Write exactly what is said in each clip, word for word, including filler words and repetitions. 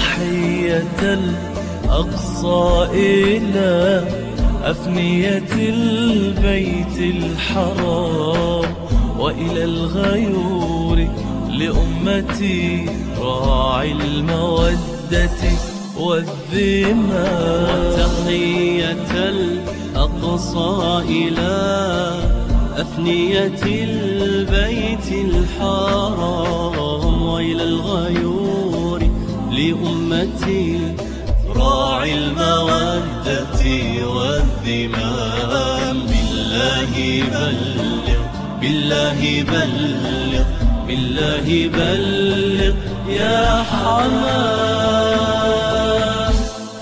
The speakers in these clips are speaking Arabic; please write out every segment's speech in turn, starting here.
وتحية الأقصى إلى أفنية البيت الحرام وإلى الغيور لأمتي راعي المودة والذمام. وتحية الأقصى إلى أفنية البيت الحرام وإلى الغيور لأمتي راعي المودة والذمام. بالله بلغ بالله بلغ بالله بلغ يا حمام.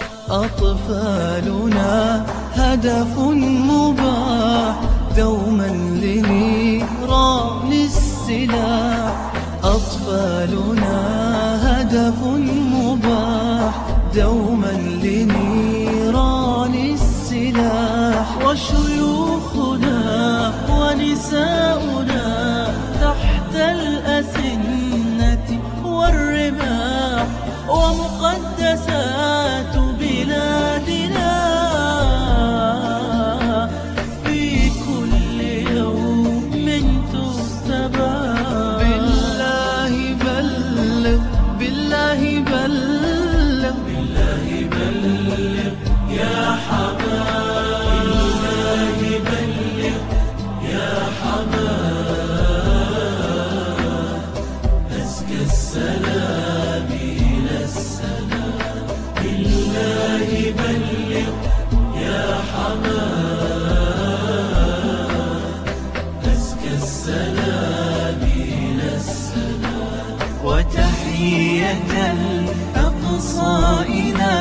أطفالنا هدف مباح دوما لنيران السلاح. أطفالنا هدف مباح دوما لنيران السلاح. وشيوخنا ونساؤنا تحت الأسنة والرماح ومقدسات بلادنا في كل يوم تستباح. بالله بلغ بالله بلغ بالله بلغ يا حمام. بالله بلغ يا حمام. أزكى السلام إلى السلام. بالله بلغ يا حمام. أزكى السلام إلى السلام. وتحية الأقصى إلى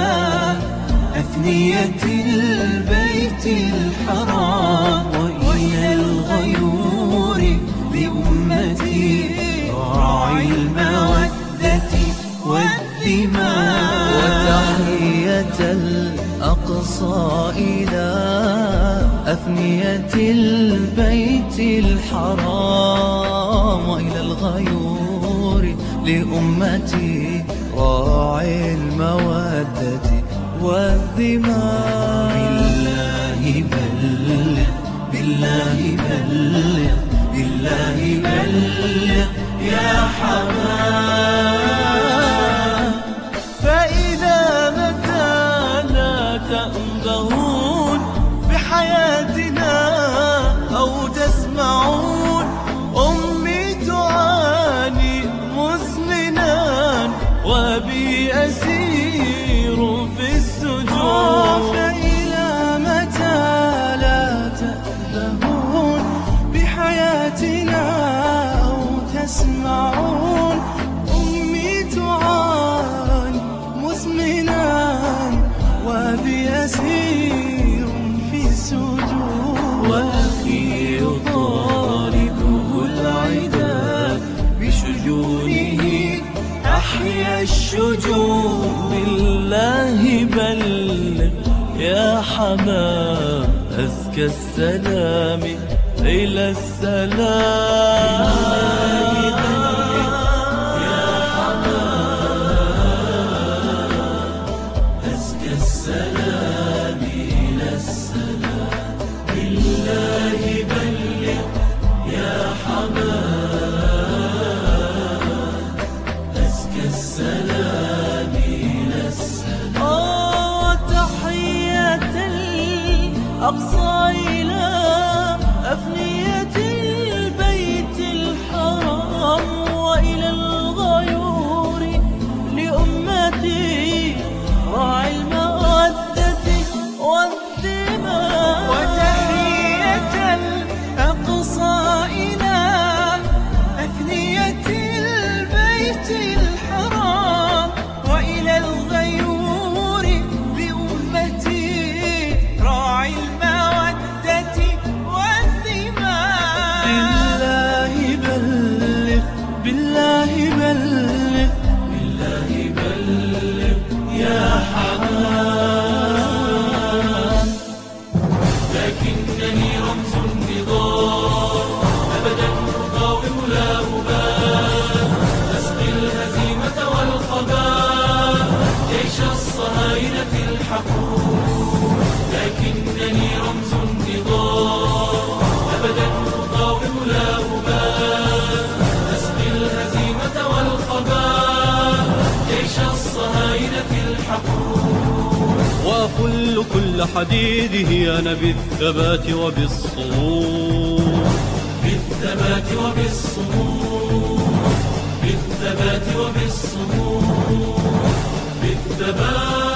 أفنية البيت الحرام وإلى الغيور لأمتي راعي المودة والذمام. وتحية الأقصى إلى أفنية البيت الحرام وإلى الغيور لأمتي راعي المودة والذمام. بالله بلغ بالله بلغ بالله بلغ يا حمام. فإذا متى لا تأبهون بحياتنا أو تسمعون أمي تعاني مزمنا وبي أسير في السجون. فإلى متى لا تأبهون بحياتنا أو تسمعون أمي تعاني مزمنا وبي أسير في السجون. وأخي يطارده العدا بشجونه أحيا الشجون. بالله بلغ يا حمام. أزكى السلام إلى السلام. يا حمام. أزكى السلام إلى السلام. بالله بلغ يا حمام. أزكى السلام إلى السلام. وتحية الأقصى إلى أفنية البيت الحرام وإلى الغيور لأمتي راعي المودة والذمام. وتحية الأقصى إلى أفنية البيت الحرام وإلى الغيور لأمتي راعي المودة كل كل حديده أنا بالثبات وبالصمود، بالثبات وبالصمود، بالثبات وبالصمود، بالثبات